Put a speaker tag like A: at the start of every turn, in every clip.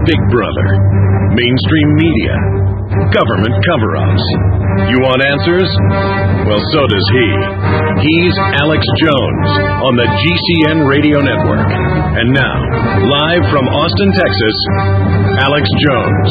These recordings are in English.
A: Big Brother, mainstream media, government cover-ups. You want answers? Well, so does he. He's Alex Jones on the GCN Radio Network. And now, live from Austin, Texas, Alex Jones.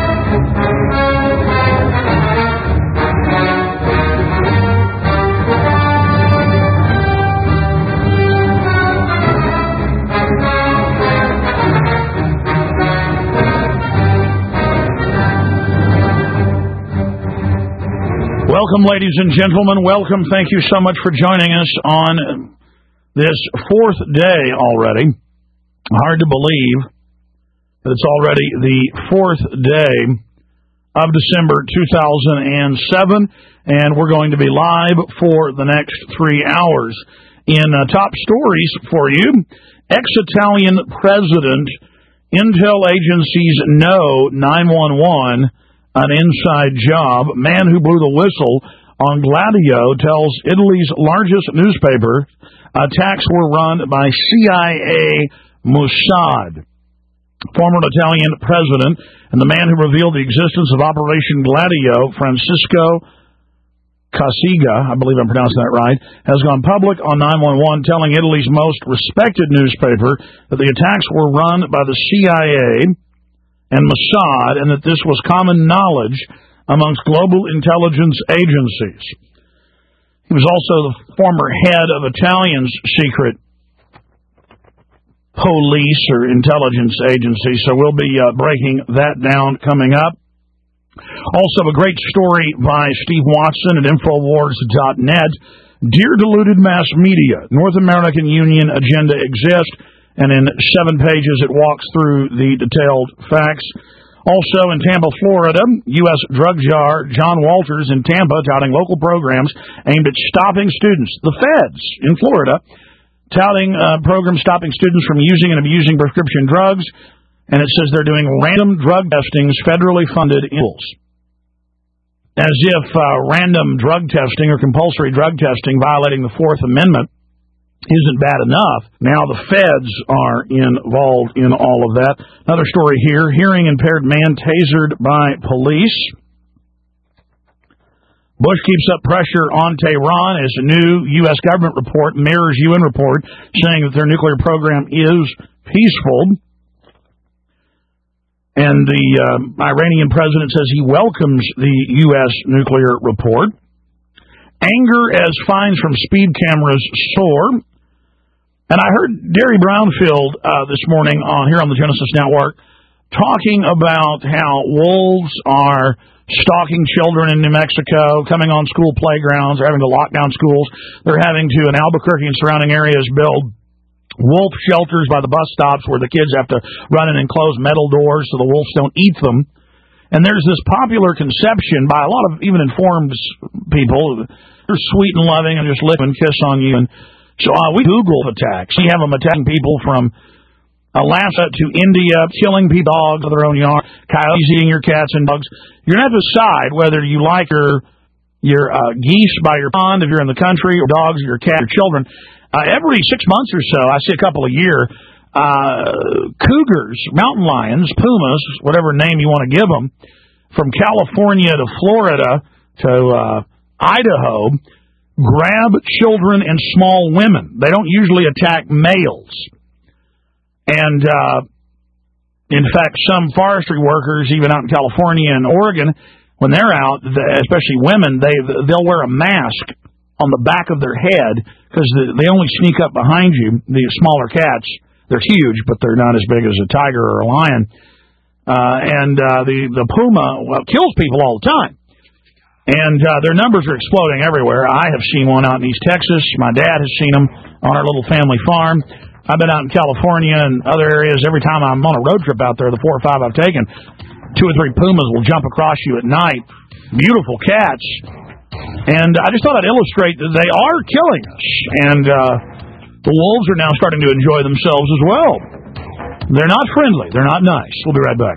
B: Welcome, ladies and gentlemen. Welcome. Thank you so much for joining us on this fourth day already. Hard to believe that it's already the fourth day of December 2007, and we're going to be live for the next 3 hours. In top stories for you, ex-Italian president, intel agencies know 911, an inside job. Man who blew the whistle on Gladio tells Italy's largest newspaper attacks were run by CIA Mossad. Former Italian president and the man who revealed the existence of Operation Gladio, Francisco Cossiga, I believe I'm pronouncing that right, has gone public on 911, telling Italy's most respected newspaper that the attacks were run by the CIA and Mossad, and that this was common knowledge amongst global intelligence agencies. He was also the former head of Italian's secret police or intelligence agency, so we'll be breaking that down coming up. Also, a great story by Steve Watson at Infowars.net. Dear deluded mass media, North American Union agenda exists. And in 7 pages, it walks through the detailed facts. Also in Tampa, Florida, U.S. drug czar John Walters in Tampa touting local programs aimed at stopping students. The feds in Florida touting programs stopping students from using and abusing prescription drugs. And it says they're doing random drug testings federally funded in schools. As if random drug testing or compulsory drug testing violating the Fourth Amendment isn't bad enough. Now the feds are involved in all of that. Another story here, hearing impaired man tasered by police. Bush keeps up pressure on Tehran as a new U.S. government report mirrors UN report saying that their nuclear program is peaceful. And the Iranian president says he welcomes the U.S. nuclear report. Anger as fines from speed cameras soar. And I heard Derry Brownfield this morning here on the Genesis Network talking about how wolves are stalking children in New Mexico, coming on school playgrounds. They're having to lock down schools. They're having to, in Albuquerque and surrounding areas, build wolf shelters by the bus stops where the kids have to run in enclosed metal doors so the wolves don't eat them. And there's this popular conception by a lot of even informed people. They're sweet and loving and just lick and kiss on you. And so we Google attacks. We have them attacking people from Alaska to India, killing people, dogs of their own yard, coyotes eating your cats and dogs. You're going to have to decide whether you like your geese by your pond if you're in the country, or dogs, or your cat, or children. Every 6 months or so, I see a couple a year, cougars, mountain lions, pumas, whatever name you want to give them, from California to Florida to Idaho, grab children and small women. They don't usually attack males. And, in fact, some forestry workers, even out in California and Oregon, when they're out, especially women, they'll wear a mask on the back of their head because they only sneak up behind you. The smaller cats, they're huge, but they're not as big as a tiger or a lion. The puma kills people all the time. And their numbers are exploding everywhere. I have seen one out in East Texas. My dad has seen them on our little family farm. I've been out in California and other areas. Every time I'm on a road trip out there, the 4 or 5 I've taken, 2 or 3 pumas will jump across you at night. Beautiful cats. And I just thought I'd illustrate that they are killing us. And the wolves are now starting to enjoy themselves as well. They're not friendly. They're not nice. We'll be right back.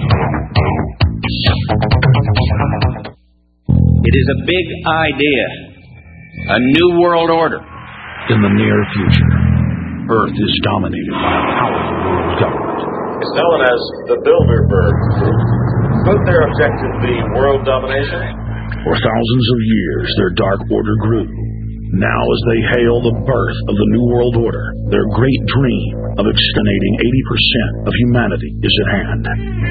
C: It is a big idea, a new world order.
B: In the near future, Earth is dominated by a powerful world government.
C: A
D: known as the Bilderberg Group. Could their objective be world domination?
B: For thousands of years, their dark order grew. Now, as they hail the birth of the New World Order, their great dream of exterminating 80% of humanity is at hand.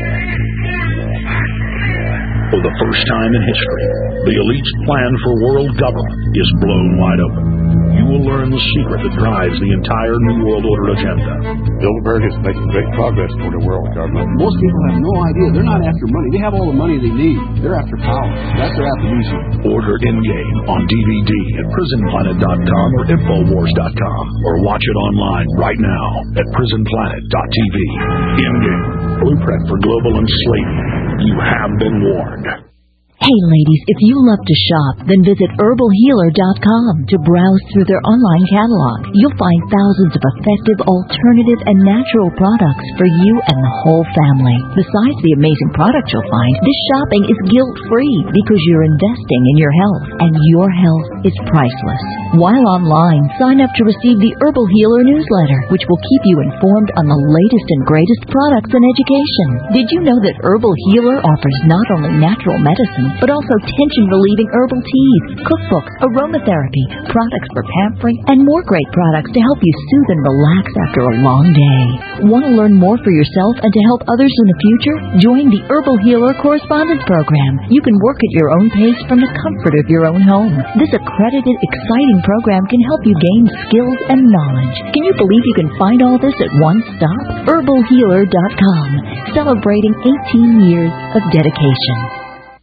B: For the first time in history, the elite's plan for world government is blown wide open. You will learn the secret that drives the entire New World Order agenda.
E: Bilderberg is making great progress toward a world government. Most people have no idea. They're not after money. They have all the money they need. They're after power. That's their attribution.
B: Order Endgame on DVD at prisonplanet.com or Infowars.com, or watch it online right now at prisonplanet.tv. Endgame, blueprint for global enslavement. You have been warned.
F: Hey ladies, if you love to shop, then visit herbalhealer.com to browse through their online catalog. You'll find thousands of effective, alternative, and natural products for you and the whole family. Besides the amazing products you'll find, this shopping is guilt-free because you're investing in your health, and your health is priceless. While online, sign up to receive the Herbal Healer newsletter, which will keep you informed on the latest and greatest products and education. Did you know that Herbal Healer offers not only natural medicine, but also tension-relieving herbal teas, cookbooks, aromatherapy, products for pampering, and more great products to help you soothe and relax after a long day. Want to learn more for yourself and to help others in the future? Join the Herbal Healer Correspondence Program. You can work at your own pace from the comfort of your own home. This accredited, exciting program can help you gain skills and knowledge. Can you believe you can find all this at one stop? herbalhealer.com, celebrating 18 years of dedication.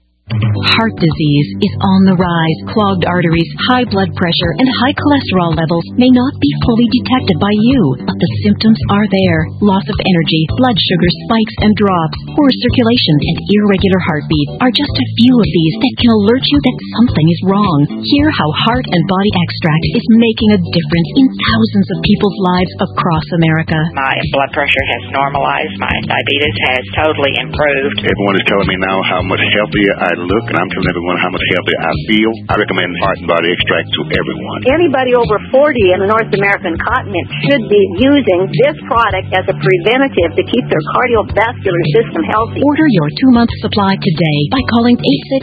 G: Heart disease is on the rise. Clogged arteries, high blood pressure, and high cholesterol levels may not be fully detected by you, but the symptoms are there. Loss of energy, blood sugar spikes and drops, poor circulation, and irregular heartbeat are just a few of these that can alert you that something is wrong. Hear how Heart and Body Extract is making a difference in thousands of people's lives across America.
H: My blood pressure has normalized. My diabetes has totally improved.
I: Everyone is telling me now how much healthier I look, and I'm telling everyone how much healthier I feel. I recommend Heart and Body Extract to everyone.
J: Anybody over 40 in the North American continent should be using this product as a preventative to keep their cardiovascular system healthy.
G: Order your 2-month supply today by calling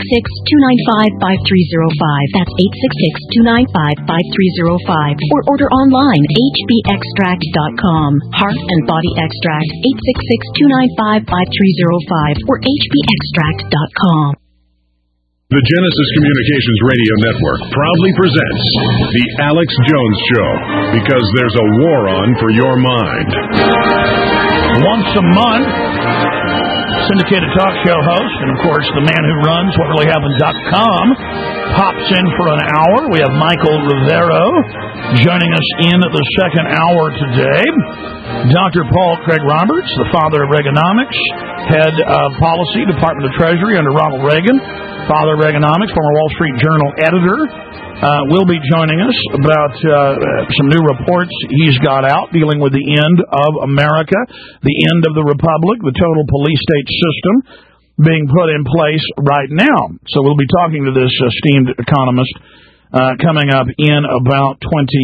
G: 866-295-5305. That's 866-295-5305. Or order online, hbextract.com. Heart and Body Extract, 866-295-5305 or hbextract.com.
A: The Genesis Communications Radio Network proudly presents The Alex Jones Show, because there's a war on for your mind.
B: Once a month, syndicated talk show host, and of course the man who runs WhatReallyHappened.com, pops in for an hour. We have Michael Rivero joining us in the second hour today. Dr. Paul Craig Roberts, the father of Reaganomics, head of policy, Department of Treasury under Ronald Reagan, father of Reaganomics, former Wall Street Journal editor, will be joining us about some new reports he's got out dealing with the end of America, the end of the Republic, the total police state system being put in place right now. So we'll be talking to this esteemed economist coming up in about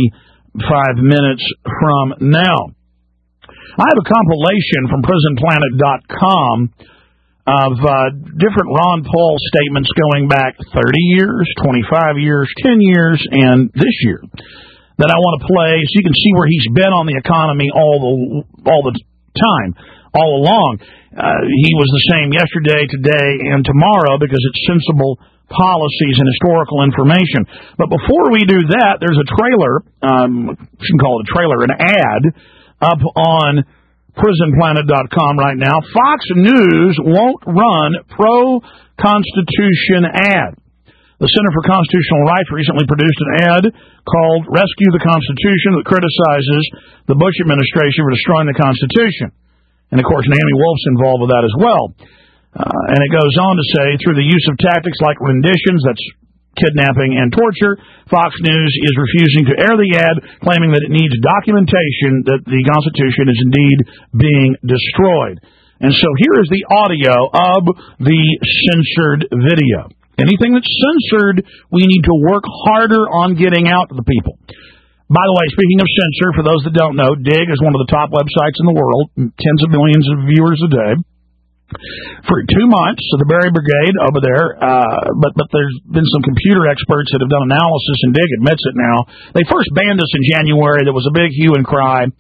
B: 25 minutes from now. I have a compilation from PrisonPlanet.com of different Ron Paul statements going back 30 years, 25 years, 10 years, and this year that I want to play so you can see where he's been on the economy all the time, all along. He was the same yesterday, today, and tomorrow because it's sensible policies and historical information. But before we do that, there's a trailer, shouldn't call it a trailer, an ad up on PrisonPlanet.com right now. Fox News won't run pro-Constitution ad. The Center for Constitutional Rights recently produced an ad called Rescue the Constitution that criticizes the Bush administration for destroying the Constitution. And, of course, Naomi Wolf's involved with that as well. And it goes on to say, through the use of tactics like renditions, that's kidnapping and torture, Fox News is refusing to air the ad, claiming that it needs documentation that the Constitution is indeed being destroyed. And so here is the audio of the censored video. Anything that's censored, we need to work harder on getting out to the people. By the way, speaking of censor, for those that don't know, Dig is one of the top websites in the world, tens of millions of viewers a day. For 2 months, so the Berry Brigade over there, but there's been some computer experts that have done analysis, and Dig admits it now. They first banned us in January. There was a big hue and cry.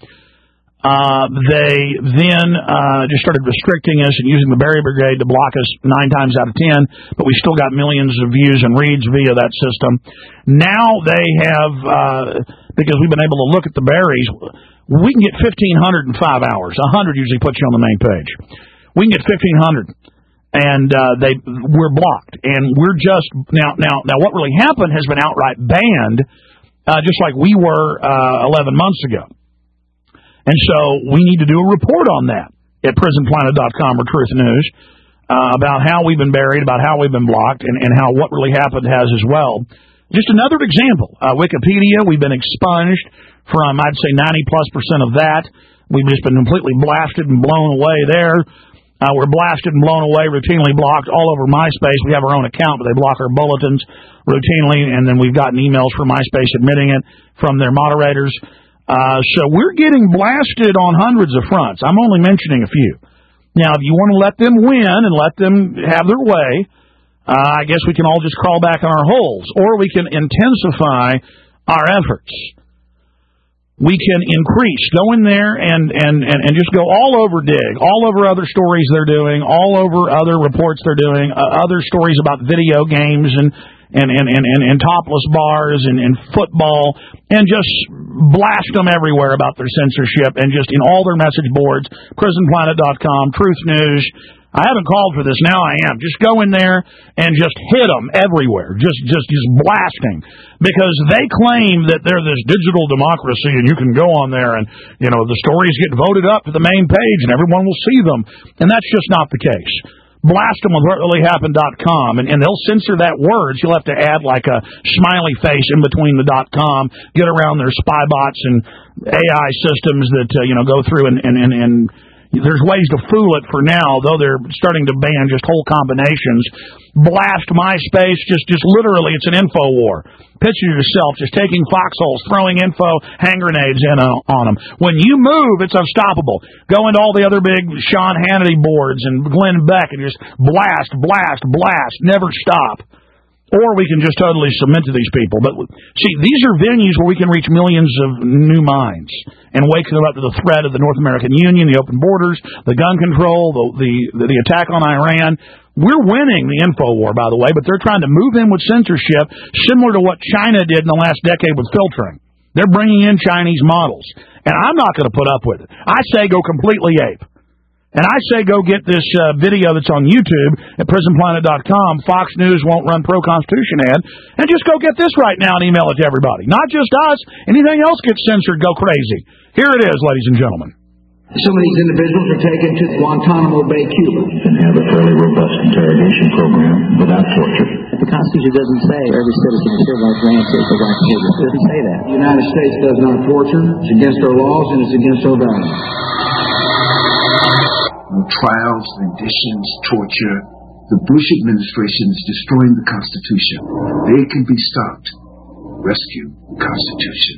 B: They then just started restricting us and using the Berry Brigade to block us 9 times out of 10, but we still got millions of views and reads via that system. Now they have, because we've been able to look at the berries, we can get 1,500 in 5 hours. 100 usually puts you on the main page. We can get 1,500, and we're blocked. And we're just now. What really happened has been outright banned, just like we were 11 months ago. And so we need to do a report on that at PrisonPlanet.com or Truth News about how we've been buried, about how we've been blocked, and how what really happened has as well. Just another example. Wikipedia, we've been expunged from, I'd say, 90+% of that. We've just been completely blasted and blown away there. We're blasted and blown away, routinely blocked all over MySpace. We have our own account, but they block our bulletins routinely, and then we've gotten emails from MySpace admitting it from their moderators. So we're getting blasted on hundreds of fronts. I'm only mentioning a few. Now, if you want to let them win and let them have their way, I guess we can all just crawl back in our holes, or we can intensify our efforts. We can increase, go in there and just go all over Dig, all over other stories they're doing, all over other reports they're doing, other stories about video games and topless bars and football, and just blast them everywhere about their censorship, and just in all their message boards, PrisonPlanet.com, Truth News. I haven't called for this. Now I am. Just go in there and just hit them everywhere. Just blasting. Because they claim that they're this digital democracy and you can go on there and, the stories get voted up to the main page and everyone will see them. And that's just not the case. Blast them with whatreallyhappened.com, and they'll censor that word. You'll have to add like a smiley face in between the .com, get around their spy bots and AI systems that, go through and there's ways to fool it for now, though they're starting to ban just whole combinations. Blast MySpace, just literally, it's an info war. Picture yourself just taking foxholes, throwing info, hand grenades in on them. When you move, it's unstoppable. Go into all the other big Sean Hannity boards and Glenn Beck and just blast, never stop. Or we can just totally submit to these people. But, see, these are venues where we can reach millions of new minds and wake them up to the threat of the North American Union, the open borders, the gun control, the attack on Iran. We're winning the info war, by the way, but they're trying to move in with censorship similar to what China did in the last decade with filtering. They're bringing in Chinese models. And I'm not going to put up with it. I say go completely ape. And I say go get this video that's on YouTube at PrisonPlanet.com. Fox News won't run pro-Constitution ad. And just go get this right now and email it to everybody. Not just us. Anything else gets censored, go crazy. Here it is, ladies and gentlemen.
K: Some of these individuals are taken to Guantanamo Bay, Cuba.
L: And have a fairly robust interrogation program without torture.
M: The Constitution doesn't say every citizen is hereby granted the right to live. It doesn't say that.
K: The United States does not torture. It's against our laws and it's against our values.
N: Trials, renditions, torture. The Bush administration is destroying the Constitution. They can be stopped. Rescue the Constitution.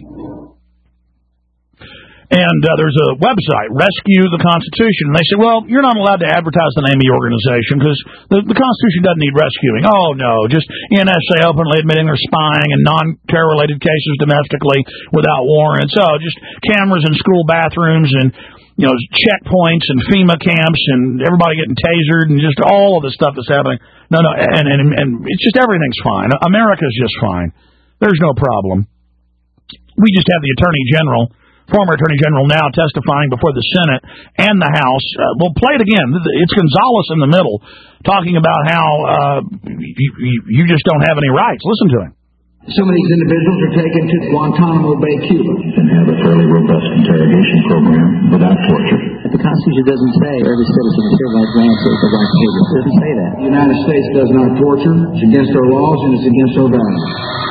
B: And there's a website, Rescue the Constitution. And they say, well, you're not allowed to advertise the name of your organization because the Constitution doesn't need rescuing. Oh, no, just NSA openly admitting they're spying and non-terror-related cases domestically without warrants. Oh, just cameras in school bathrooms and checkpoints and FEMA camps and everybody getting tasered and just all of the stuff that's happening. No, and it's just everything's fine. America's just fine. There's no problem. We just have the Attorney General, former Attorney General now testifying before the Senate and the House. We'll play it again. It's Gonzales in the middle talking about how you just don't have any rights. Listen to him.
K: Some of these individuals are taken to Guantanamo Bay, Cuba.
L: And have a fairly robust interrogation program without torture.
M: The Constitution doesn't say every citizen is hereby granted the right to live. It doesn't say that.
K: The United States does not torture. It's against our laws and it's against our values.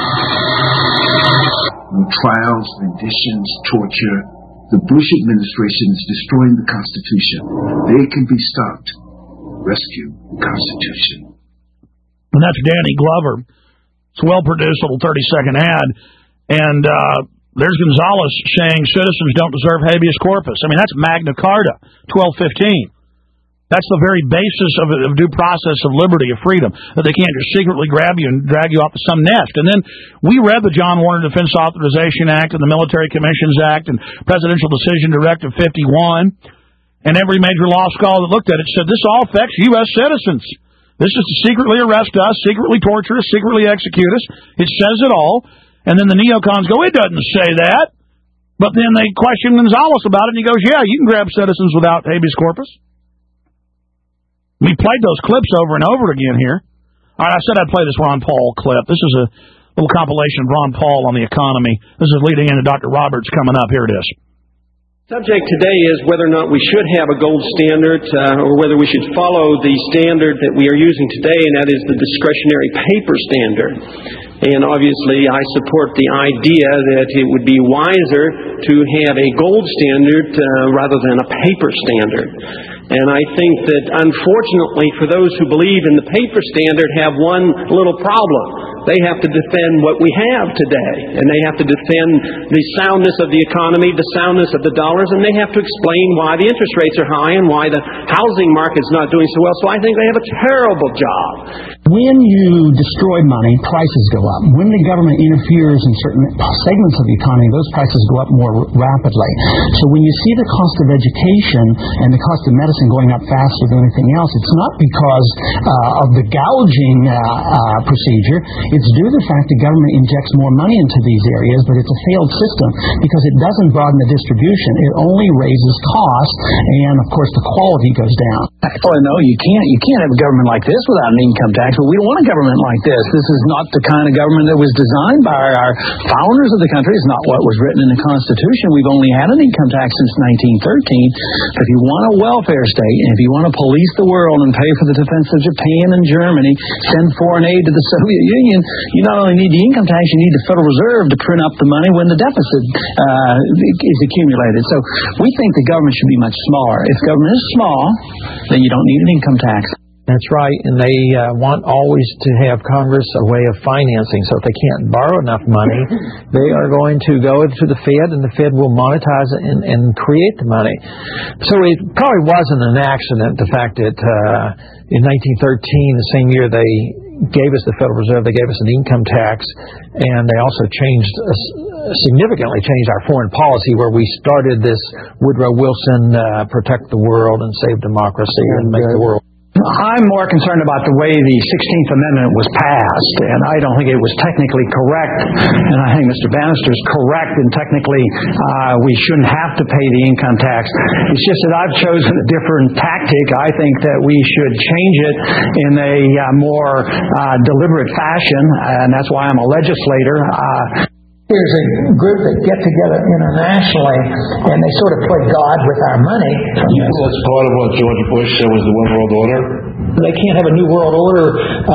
N: Trials, renditions, torture. The Bush administration is destroying the Constitution. They can be stopped. Rescue the Constitution.
B: And that's Danny Glover. It's a well-produced little 30-second ad. And There's Gonzalez saying citizens don't deserve habeas corpus. I mean, that's Magna Carta, 1215. That's the very basis of due process of liberty, of freedom, that they can't just secretly grab you and drag you off to some nest. And then we read the John Warner Defense Authorization Act and the Military Commissions Act and Presidential Decision Directive 51, and every major law scholar that looked at it said this all affects U.S. citizens. This is to secretly arrest us, secretly torture us, secretly execute us. It says it all. And then the neocons go, it doesn't say that. But then they question Gonzalez about it, and he goes, yeah, you can grab citizens without habeas corpus. We played those clips over and over again here. All right, I said I'd play this Ron Paul clip. This is a little compilation of Ron Paul on the economy. This is leading into Dr. Roberts coming up. Here it is.
O: Subject today is whether or not we should have a gold standard or whether we should follow the standard that we are using today, and that is the discretionary paper standard. And obviously, I support the idea that it would be wiser to have a gold standard rather than a paper standard. And I think that, unfortunately, for those who believe in the paper standard, have one little problem. They have to defend what we have today. And they have to defend the soundness of the economy, the soundness of the dollars, and they have to explain why the interest rates are high and why the housing market's not doing so well. So I think they have a terrible job.
P: When you destroy money, prices go up. When the government interferes in certain segments of the economy, those prices go up more rapidly. So when you see the cost of education and the cost of medicine going up faster than anything else, it's not because of the gouging procedure. It's due to the fact the government injects more money into these areas, but it's a failed system because it doesn't broaden the distribution. It only raises costs, and of course the quality goes down.
Q: Oh no, you can't have a government like this without an income tax. But we don't want a government like this. This is not the kind of government that was designed by our founders of the country. It's not what was written in the Constitution. We've only had an income tax since 1913. But if you want a welfare state, and if you want to police the world and pay for the defense of Japan and Germany, send foreign aid to the Soviet Union, you not only need the income tax, you need the Federal Reserve to print up the money when the deficit is accumulated. So we think the government should be much smaller. If government is small, then you don't need an income tax.
R: That's right, and they want always to have Congress a way of financing. So if they can't borrow enough money, they are going to go to the Fed, and the Fed will monetize it and create the money. So it probably wasn't an accident, the fact that in 1913, the same year they gave us the Federal Reserve, they gave us an income tax, and they also significantly changed our foreign policy, where we started this Woodrow Wilson protect the world and save democracy and make the world.
Q: I'm more concerned about the way the 16th Amendment was passed, and I don't think it was technically correct, and I think Mr. Bannister is correct, and technically we shouldn't have to pay the income tax. It's just that I've chosen a different tactic. I think that we should change it in a more deliberate fashion, and that's why I'm a legislator.
S: There's a group that get together internationally, and they sort of play God with our money.
T: That's part of what George Bush said was the One World Order.
S: They can't have a new world order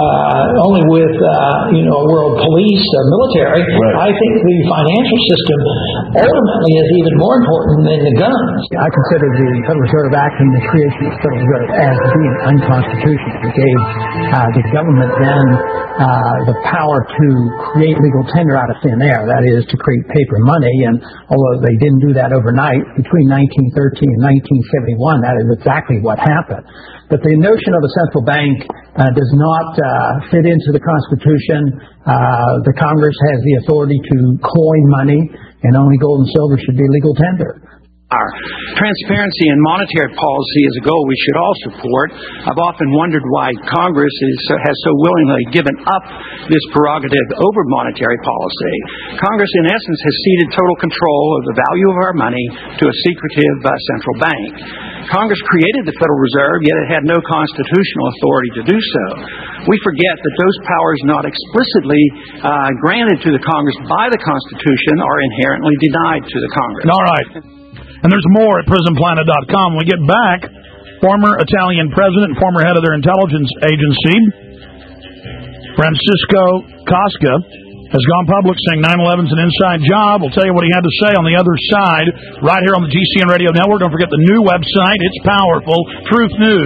S: only with a world police, military. Right. I think the financial system ultimately is even more important than the guns.
P: I consider the Federal Reserve Act and the creation of the Federal Reserve as being unconstitutional. It gave the government then the power to create legal tender out of thin air. That is, to create paper money. And although they didn't do that overnight, between 1913 and 1971, that is exactly what happened. But the notion of a central bank does not fit into the Constitution. The Congress has the authority to coin money, and only gold and silver should be legal tender.
O: Our transparency in monetary policy is a goal we should all support. I've often wondered why Congress has so willingly given up this prerogative over monetary policy. Congress, in essence, has ceded total control of the value of our money to a secretive central bank. Congress created the Federal Reserve, yet it had no constitutional authority to do so. We forget that those powers not explicitly granted to the Congress by the Constitution are inherently denied to the Congress.
B: All right. And there's more at PrisonPlanet.com. When we get back, former Italian president and former head of their intelligence agency, Francisco Cosca, has gone public saying 9/11's an inside job. We'll tell you what he had to say on the other side right here on the GCN Radio Network. Don't forget the new website. It's powerful.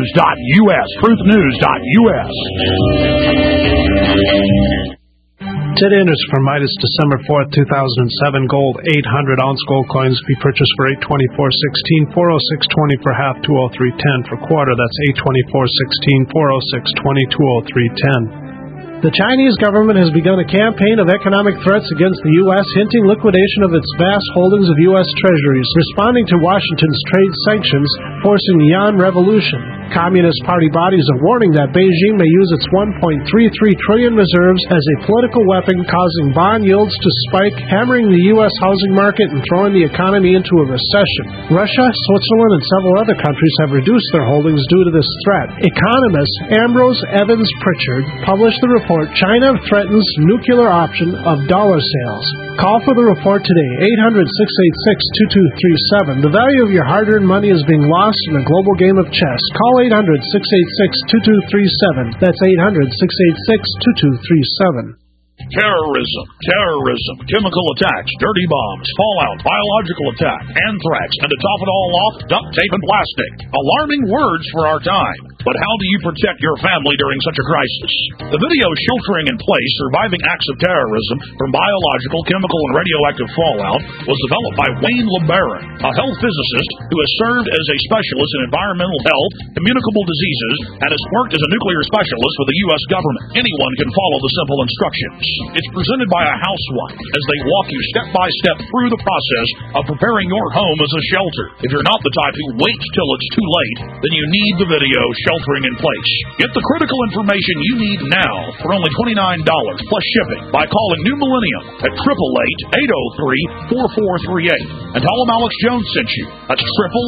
B: TruthNews.us. TruthNews.us.
U: Sit-in is for Midas December 4th, 2007. Gold, 800-ounce gold coins be purchased for $824.16, $406.20 for half, $203.10 for quarter. That's $824.16, $406.20, $203.10. The Chinese government has begun a campaign of economic threats against the U.S., hinting liquidation of its vast holdings of U.S. treasuries, responding to Washington's trade sanctions, forcing the yuan revolution. Communist Party bodies are warning that Beijing may use its $1.33 trillion reserves as a political weapon, causing bond yields to spike, hammering the U.S. housing market and throwing the economy into a recession. Russia, Switzerland, and several other countries have reduced their holdings due to this threat. Economist Ambrose Evans Pritchard published the report, China Threatens Nuclear Option of Dollar Sales. Call for the report today, 800-686-2237. The value of your hard-earned money is being lost in a global game of chess. Call 800-686-2237. That's 800-686-2237.
B: Terrorism, chemical attacks, dirty bombs, fallout, biological attack, anthrax, and to top it all off, duct tape and plastic. Alarming words for our time. But how do you protect your family during such a crisis? The video Sheltering in Place, Surviving Acts of Terrorism from Biological, Chemical, and Radioactive Fallout was developed by Wayne LeBaron, a health physicist who has served as a specialist in environmental health, communicable diseases, and has worked as a nuclear specialist with the U.S. government. Anyone can follow the simple instructions. It's presented by a housewife as they walk you step by step through the process of preparing your home as a shelter. If you're not the type who waits till it's too late, then you need the video Sheltering in Place. Get the critical information you need now for only $29 plus shipping by calling New Millennium at 888-803-4438 and tell them Alex Jones sent you. That's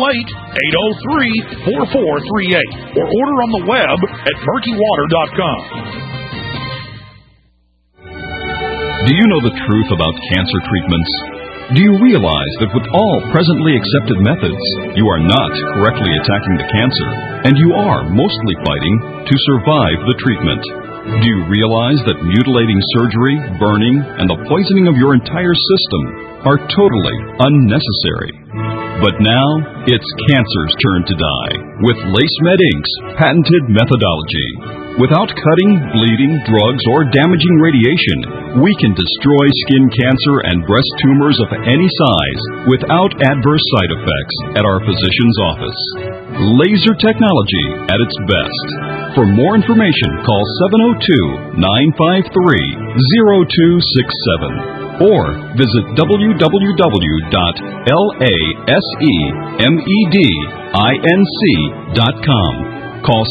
B: 888-803-4438 or order on the web at murkywater.com.
V: Do you know the truth about cancer treatments? Do you realize that with all presently accepted methods, you are not correctly attacking the cancer, and you are mostly fighting to survive the treatment? Do you realize that mutilating surgery, burning, and the poisoning of your entire system are totally unnecessary? But now, it's cancer's turn to die with LaceMed Inc.'s patented methodology. Without cutting, bleeding, drugs, or damaging radiation, we can destroy skin cancer and breast tumors of any size without adverse side effects at our physician's office. Laser technology at its best. For more information, call 702-953-0267 or visit www.lasemedinc.com. Call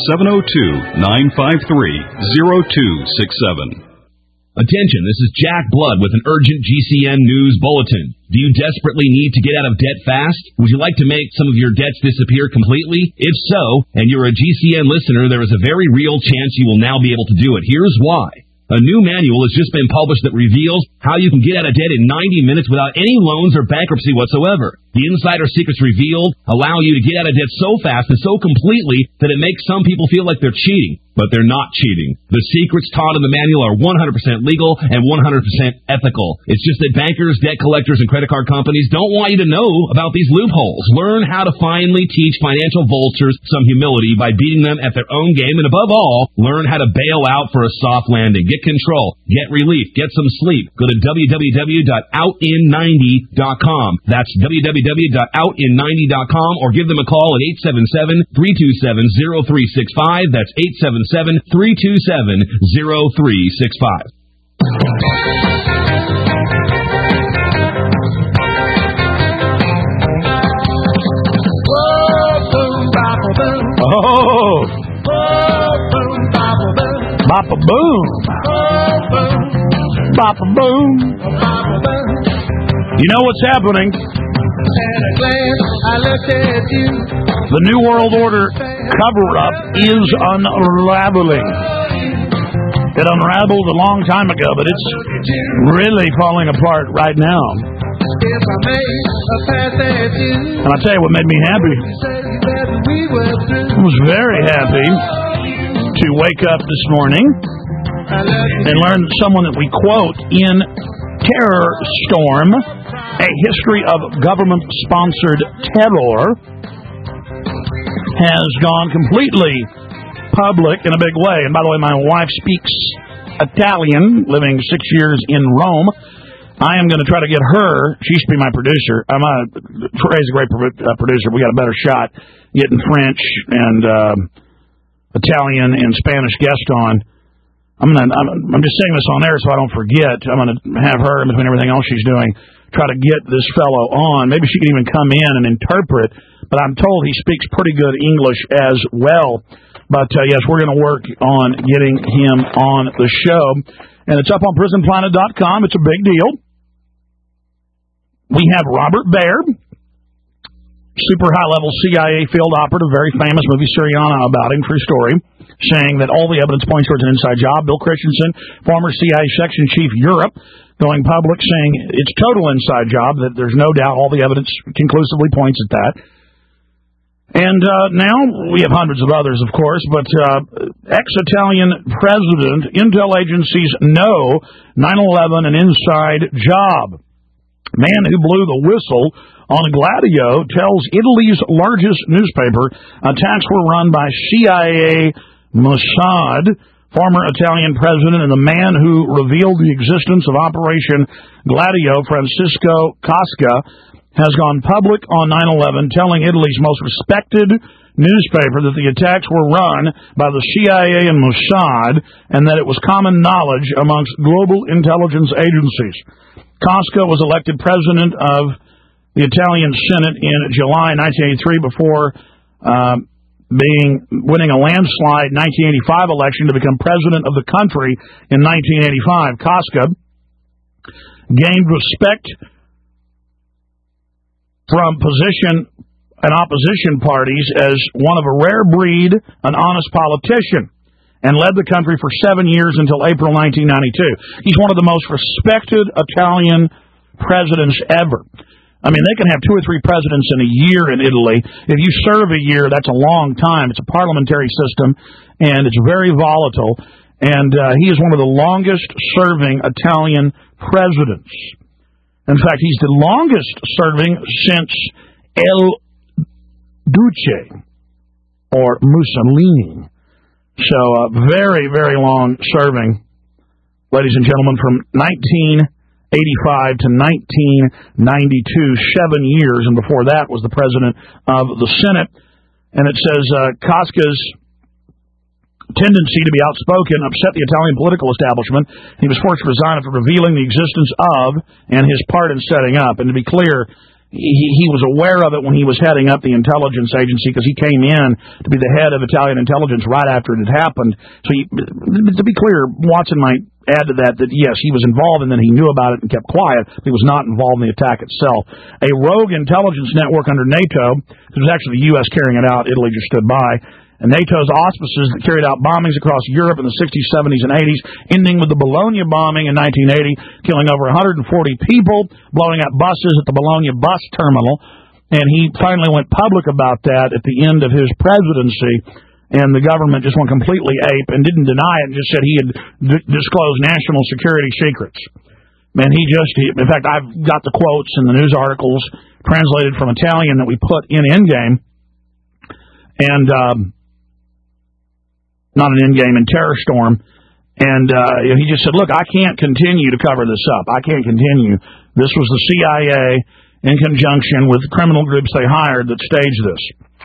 V: 702-953-0267.
W: Attention, this is Jack Blood with an urgent GCN News Bulletin. Do you desperately need to get out of debt fast? Would you like to make some of your debts disappear completely? If so, and you're a GCN listener, there is a very real chance you will now be able to do it. Here's why. A new manual has just been published that reveals how you can get out of debt in 90 minutes without any loans or bankruptcy whatsoever. The insider secrets revealed allow you to get out of debt so fast and so completely that it makes some people feel like they're cheating, but they're not cheating. The secrets taught in the manual are 100% legal and 100% ethical. It's just that bankers, debt collectors, and credit card companies don't want you to know about these loopholes. Learn how to finally teach financial vultures some humility by beating them at their own game, and above all, learn how to bail out for a soft landing. Get control, get relief, get some sleep. Go to www.outin90.com. That's www.outin90.com, or give them a call at 877-327-0365. That's 877-327-0365.
B: Oh! Boppa boom! Boppa boom! You know what's happening? The New World Order cover-up is unraveling. It unraveled a long time ago, but it's really falling apart right now. And I'll tell you what made me happy. I was very happy to wake up this morning and learn that someone that we quote in Terror Storm, A History of Government-Sponsored Terror, has gone completely public in a big way. And by the way, my wife speaks Italian, living 6 years in Rome. I am going to try to get her. She should be my producer. Trey's a great producer. We got a better shot getting French and Italian and Spanish guests on. I'm just saying this on air so I don't forget. I'm going to have her, in between everything else she's doing, try to get this fellow on. Maybe she can even come in and interpret, but I'm told he speaks pretty good English as well. But, yes, we're going to work on getting him on the show. And it's up on prisonplanet.com. It's a big deal. We have Robert Baer, super high-level CIA field operative, very famous movie Syriana about him, true story, saying that all the evidence points towards an inside job. Bill Christensen, former CIA Section Chief Europe, going public saying it's total inside job, that there's no doubt all the evidence conclusively points at that. And now we have hundreds of others, of course, but ex-Italian president, intel agencies know 9/11 an inside job. Man who blew the whistle on Gladio tells Italy's largest newspaper attacks were run by CIA Mossad. Former Italian president and the man who revealed the existence of Operation Gladio, Francisco Costa, has gone public on 9/11, telling Italy's most respected newspaper that the attacks were run by the CIA and Mossad and that it was common knowledge amongst global intelligence agencies. Costa was elected president of the Italian Senate in July 1983 before winning a landslide 1985 election to become president of the country in 1985. Costa gained respect from position and opposition parties as one of a rare breed, an honest politician, and led the country for 7 years until April 1992. He's one of the most respected Italian presidents ever. I mean, they can have 2 or 3 presidents in a year in Italy. If you serve a year, that's a long time. It's a parliamentary system, and it's very volatile. And he is one of the longest-serving Italian presidents. In fact, he's the longest-serving since El Duce, or Mussolini. So, very, very long-serving, ladies and gentlemen, from 1985 to 1992, 7 years, and before that was the president of the Senate. And it says Costa's tendency to be outspoken upset the Italian political establishment. He was forced to resign after revealing the existence of and his part in setting up. And to be clear, he was aware of it when he was heading up the intelligence agency, because he came in to be the head of Italian intelligence right after it had happened. So to be clear, Watson might add to that yes, he was involved and then he knew about it and kept quiet, but he was not involved in the attack itself. A rogue intelligence network under NATO, it was actually the U.S. carrying it out, Italy just stood by, and NATO's auspices that carried out bombings across Europe in the 60s, 70s, and 80s, ending with the Bologna bombing in 1980, killing over 140 people, blowing up buses at the Bologna bus terminal. And he finally went public about that at the end of his presidency, and the government just went completely ape and didn't deny it and just said he had disclosed national security secrets. Man, in fact, I've got the quotes in the news articles translated from Italian that we put in Endgame, and not an Endgame, in Terror Storm, and he just said, look, I can't continue to cover this up. I can't continue. This was the CIA in conjunction with criminal groups they hired that staged this.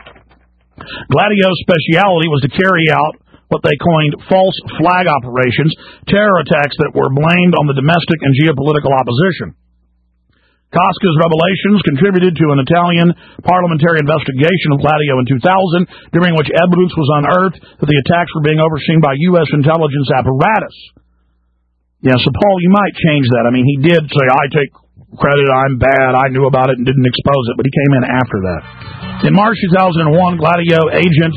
B: Gladio's speciality was to carry out what they coined false flag operations, terror attacks that were blamed on the domestic and geopolitical opposition. Costa's revelations contributed to an Italian parliamentary investigation of Gladio in 2000, during which evidence was unearthed that the attacks were being overseen by U.S. intelligence apparatus. Yeah, so Paul, you might change that. I mean, he did say, I take credit, I'm bad, I knew about it and didn't expose it, but he came in after that. In March 2001, Gladio agent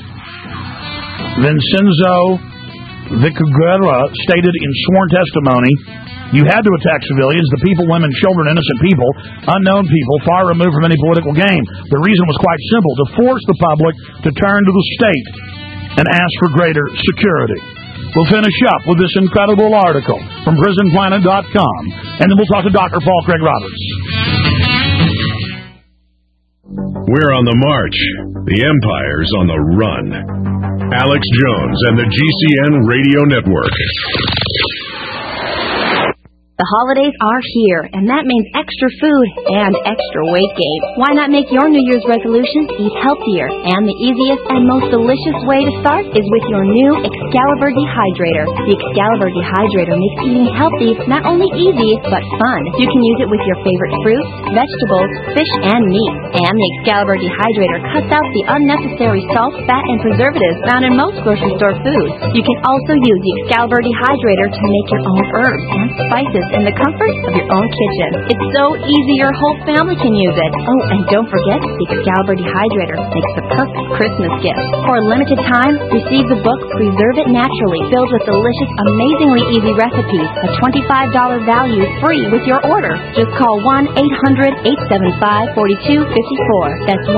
B: Vincenzo Vicugera stated in sworn testimony, you had to attack civilians, the people, women, children, innocent people, unknown people, far removed from any political game. The reason was quite simple, to force the public to turn to the state and ask for greater security. We'll finish up with this incredible article from PrisonPlanet.com, and then we'll talk to Dr. Paul Craig Roberts.
A: We're on the march. The Empire's on the run. Alex Jones and the GCN Radio Network.
C: The holidays are here, and that means extra food and extra weight gain. Why not make your New Year's resolution eat healthier? And the easiest and most delicious way to start is with your new Excalibur Dehydrator. The Excalibur Dehydrator makes eating healthy not only easy, but fun. You can use it with your favorite fruits, vegetables, fish, and meat. And the Excalibur Dehydrator cuts out the unnecessary salt, fat, and preservatives found in most grocery store foods. You can also use the Excalibur Dehydrator to make your own herbs and spices in the comfort of your own kitchen. It's so easy your whole family can use it. Oh, and don't forget, the Excalibur Dehydrator makes the perfect Christmas gift. For a limited time, receive the book Preserve It Naturally, filled with delicious, amazingly easy recipes. A $25 value free with your order. Just call 1-800-875-4254. That's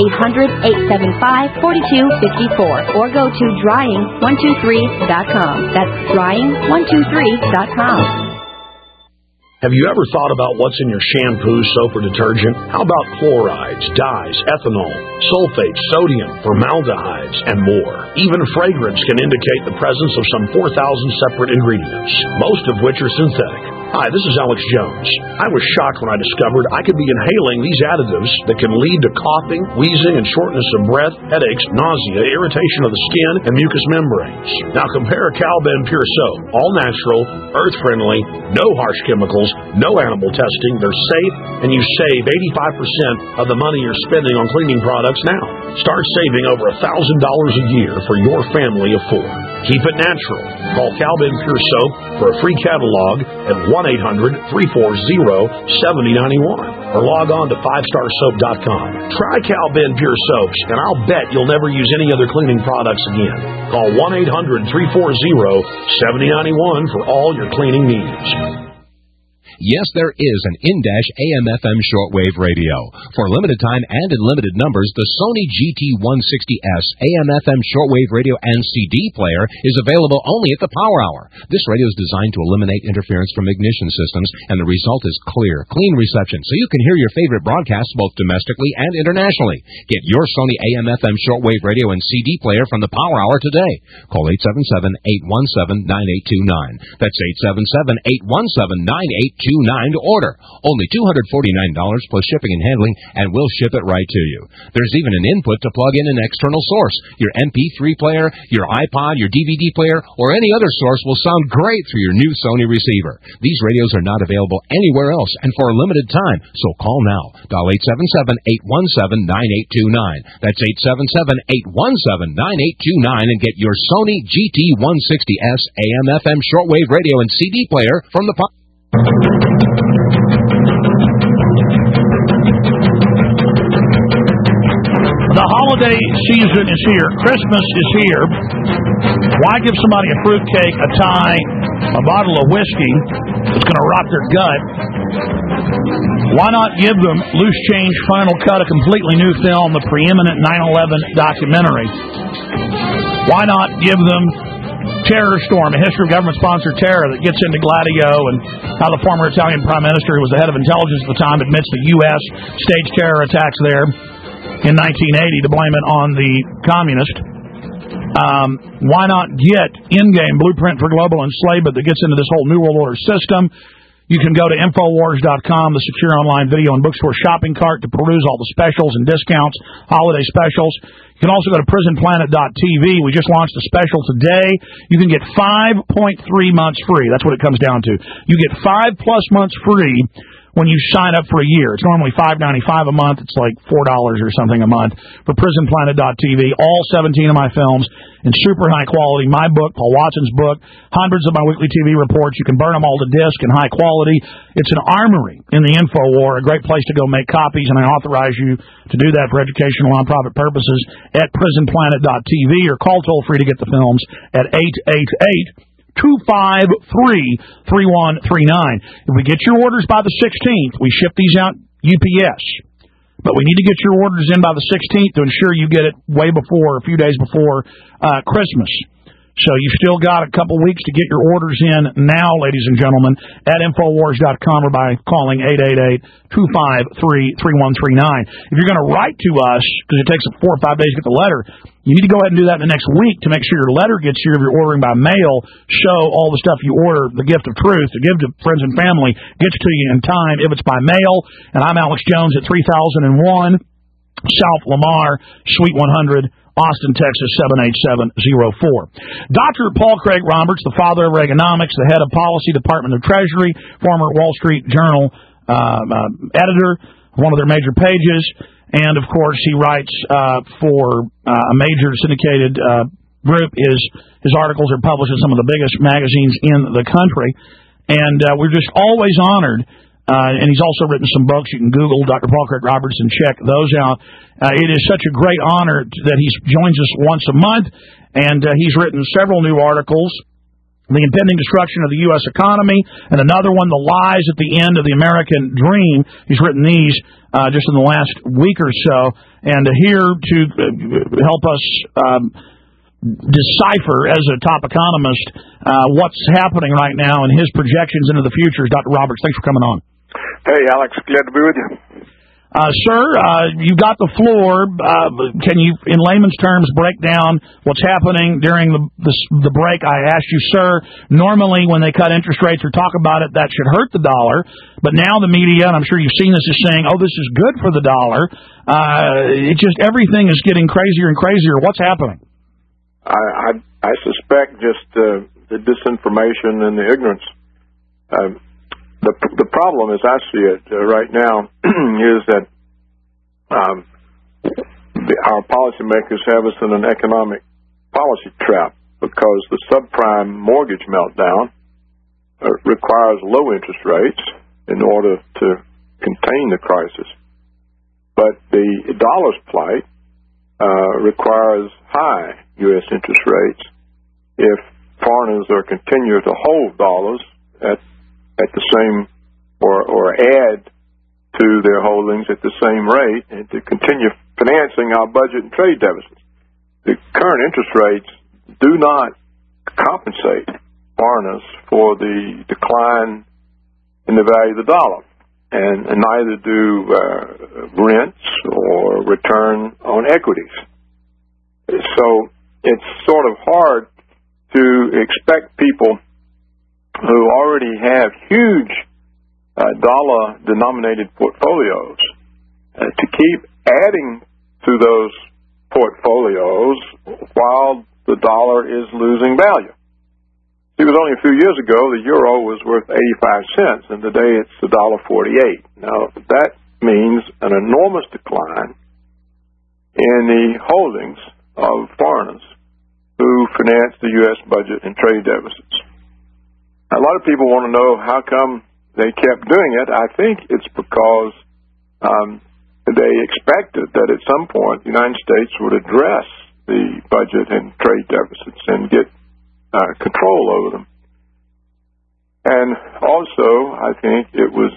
C: 1-800-875-4254. Or go to drying123.com. That's drying123.com.
B: Have you ever thought about what's in your shampoo, soap, or detergent? How about chlorides, dyes, ethanol, sulfates, sodium, formaldehydes, and more? Even fragrance can indicate the presence of some 4,000 separate ingredients, most of which are synthetic. Hi, this is Alex Jones. I was shocked when I discovered I could be inhaling these additives that can lead to coughing, wheezing, and shortness of breath, headaches, nausea, irritation of the skin, and mucous membranes. Now compare Cal-Ben Pure Soap. All natural, earth-friendly, no harsh chemicals, no animal testing. They're safe, and you save 85% of the money you're spending on cleaning products now. Start saving over $1,000 a year for your family of 4. Keep it natural. Call Cal-Ben Pure Soap for a free catalog at 1-800-340-7091 or log on to 5starsoap.com. Try Cal-Ben Pure Soaps, and I'll bet you'll never use any other cleaning products again. Call 1-800-340-7091 for all your cleaning needs.
D: Yes, there is an in-dash AM/FM shortwave radio. For limited time and in limited numbers, the Sony GT160S AM/FM shortwave radio and CD player is available only at the Power Hour. This radio is designed to eliminate interference from ignition systems, and the result is clear, clean reception, so you can hear your favorite broadcasts both domestically and internationally. Get your Sony AM/FM shortwave radio and CD player from the Power Hour today. Call 877-817-9829. That's 877-817-9829. to order. Only $249 plus shipping and handling, and we'll ship it right to you. There's even an input to plug in an external source. Your MP3 player, your iPod, your DVD player, or any other source will sound great through your new Sony receiver. These radios are not available anywhere else and for a limited time, so call now. Dial 877-817-9829. That's 877-817-9829 and get your Sony GT160S AM/FM shortwave radio and CD player from the
B: The holiday season is here. Christmas is here. Why give somebody a fruitcake, a tie, a bottle of whiskey that's going to rot their gut? Why not give them Loose Change Final Cut, a completely new film, the preeminent 9/11 documentary? Why not give them Terror Storm, a history of government-sponsored terror that gets into Gladio and how the former Italian prime minister, who was the head of intelligence at the time, admits the U.S. staged terror attacks there in 1980 to blame it on the communist. Why not get In-Game Blueprint for Global Enslavement that gets into this whole New World Order system? You can go to Infowars.com, the secure online video and bookstore shopping cart, to peruse all the specials and discounts, holiday specials. You can also go to PrisonPlanet.tv. We just launched a special today. You can get 5.3 months free. That's what it comes down to. You get 5+ months free when you sign up for a year. It's normally $5.95 a month. It's like $4 or something a month for PrisonPlanet.tv. All 17 of my films in super high quality. My book, Paul Watson's book, hundreds of my weekly TV reports. You can burn them all to disc in high quality. It's an armory in the info war, a great place to go make copies, and I authorize you to do that for educational nonprofit purposes at PrisonPlanet.tv, or call toll-free to get the films at 888-253-3139. If we get your orders by the 16th, we ship these out UPS. But we need to get your orders in by the 16th to ensure you get it way before, a few days before Christmas. So you've still got a couple weeks to get your orders in now, ladies and gentlemen, at Infowars.com or by calling 888-253-3139. If you're going to write to us, because it takes 4 or 5 days to get the letter, you need to go ahead and do that in the next week to make sure your letter gets here. If you're ordering by mail, show all the stuff you order, the gift of truth, to give to friends and family, gets to you in time if it's by mail. And I'm Alex Jones at 3001 South Lamar, Suite 100, Austin, Texas, 78704. Dr. Paul Craig Roberts, the father of Reaganomics, the head of Policy, Department of Treasury, former Wall Street Journal editor, one of their major pages, and, of course, he writes for a major syndicated group. His articles are published in some of the biggest magazines in the country, and we're just always honored. And he's also written some books. You can Google Dr. Paul Craig Roberts and check those out. It is such a great honor that he joins us once a month, and he's written several new articles. The Impending Destruction of the U.S. Economy, and another one, The Lies at the End of the American Dream. He's written these just in the last week or so. And here to help us decipher, as a top economist, what's happening right now and his projections into the future is Dr. Roberts. Thanks for coming on.
E: Hey, Alex, glad to be with you.
B: Sir, you've got the floor. Can you, in layman's terms, break down what's happening during the break? I asked you, sir, normally when they cut interest rates or talk about it, that should hurt the dollar. But now the media, and I'm sure you've seen this, is saying, oh, this is good for the dollar. Everything is getting crazier and crazier. What's happening?
E: I suspect just the disinformation and the ignorance. The problem, as I see it right now, is that our policymakers have us in an economic policy trap because the subprime mortgage meltdown requires low interest rates in order to contain the crisis. But the dollar's plight requires high U.S. interest rates if foreigners are continue to hold dollars at the same or add to their holdings at the same rate and to continue financing our budget and trade deficits. The current interest rates do not compensate foreigners for the decline in the value of the dollar, and neither do rents or return on equities. So it's sort of hard to expect people who already have huge dollar-denominated portfolios to keep adding to those portfolios while the dollar is losing value. It was only a few years ago the euro was worth 85 cents, and today it's $1.48. Now, that means an enormous decline in the holdings of foreigners who finance the U.S. budget and trade deficits. A lot of people want to know how come they kept doing it. I think it's because they expected that at some point the United States would address the budget and trade deficits and get control over them. And also, I think it was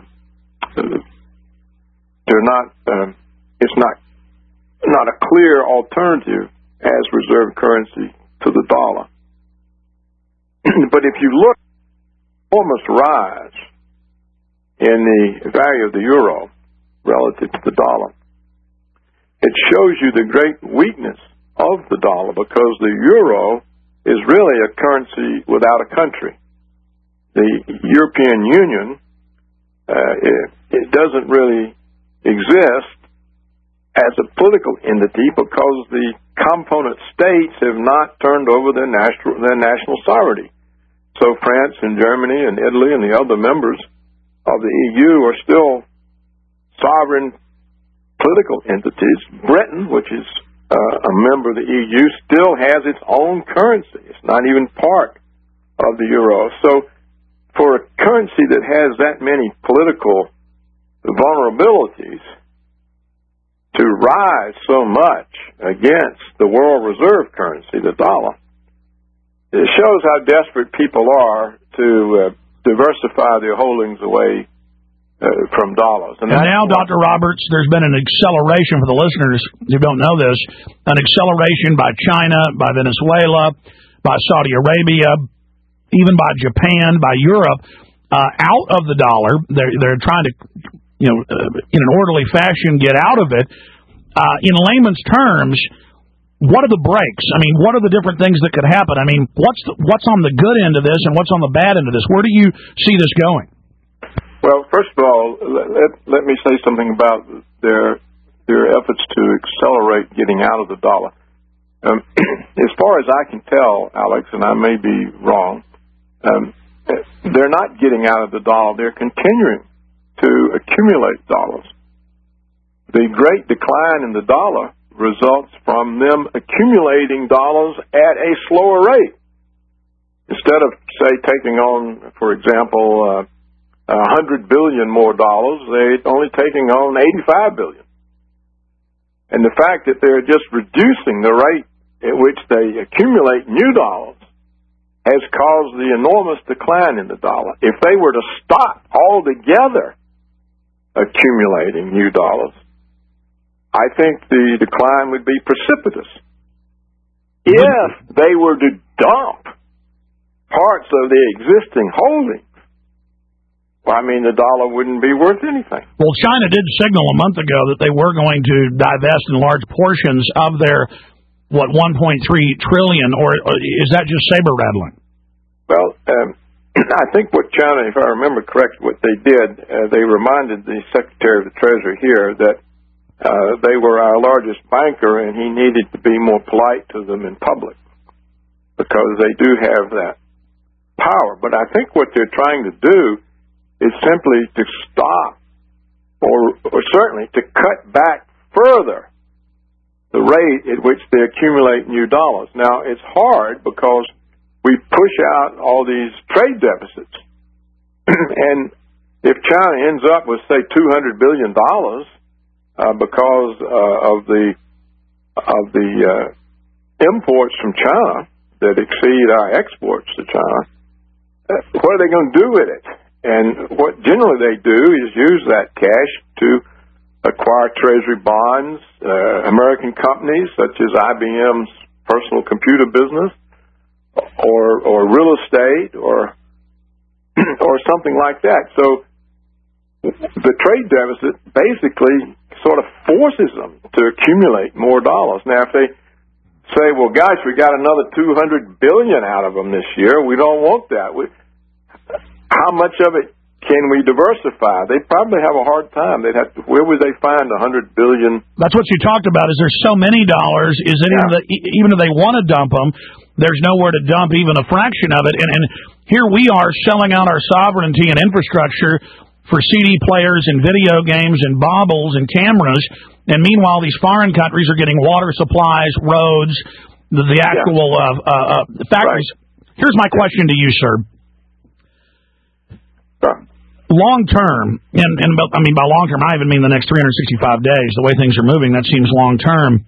E: it's not a clear alternative as reserve currency to the dollar. But if you look at the enormous rise in the value of the euro relative to the dollar, it shows you the great weakness of the dollar, because the euro is really a currency without a country. The European Union, it doesn't really exist as a political entity because the component states have not turned over their national sovereignty. So France and Germany and Italy and the other members of the EU are still sovereign political entities. Britain, which is a member of the EU, still has its own currency. It's not even part of the euro. So for a currency that has that many political vulnerabilities to rise so much against the world reserve currency, the dollar, it shows how desperate people are to diversify their holdings away from dollars.
B: And now, Dr. Roberts, there's been an acceleration, for the listeners who don't know this, an acceleration by China, by Venezuela, by Saudi Arabia, even by Japan, by Europe, out of the dollar. They're trying to, in an orderly fashion, get out of it. In layman's terms, what are the breaks? I mean, what are the different things that could happen? I mean, what's on the good end of this and what's on the bad end of this? Where do you see this going?
E: Well, first of all, let me say something about their efforts to accelerate getting out of the dollar. As far as I can tell, Alex, and I may be wrong, they're not getting out of the dollar. They're continuing to accumulate dollars. The great decline in the dollar results from them accumulating dollars at a slower rate. Instead of, say, taking on, for example, $100 billion more dollars, they're only taking on $85 billion. And the fact that they're just reducing the rate at which they accumulate new dollars has caused the enormous decline in the dollar. If they were to stop altogether accumulating new dollars, I think the decline would be precipitous. If they were to dump parts of the existing holdings, well, I mean, the dollar wouldn't be worth anything. Well,
B: China did signal a month ago that they were going to divest in large portions of their, $1.3 trillion, or is that just saber-rattling?
E: Well, I think what China, if I remember correctly, what they did, they reminded the Secretary of the Treasury here that they were our largest banker and he needed to be more polite to them in public because they do have that power. But I think what they're trying to do is simply to stop or certainly to cut back further the rate at which they accumulate new dollars. Now, it's hard because we push out all these trade deficits. And if China ends up with, say, $200 billion because of the imports from China that exceed our exports to China, what are they going to do with it? And what generally they do is use that cash to acquire treasury bonds, American companies such as IBM's personal computer business, or real estate, or something like that. So the trade deficit basically sort of forces them to accumulate more dollars. Now, if they say, well, gosh, we got another $200 billion out of them this year, we don't want that. How much of it can we diversify? They probably have a hard time. Where would they find $100 billion?
B: That's what you talked about. Is there's so many dollars? Is it even if they want to dump them, there's nowhere to dump even a fraction of it. And here we are selling out our sovereignty and infrastructure for CD players and video games and baubles and cameras. And meanwhile, these foreign countries are getting water supplies, roads, the actual factories. Right. Here's my question to you, sir. Long term, and I mean by long term, I even mean the next 365 days. The way things are moving, that seems long term.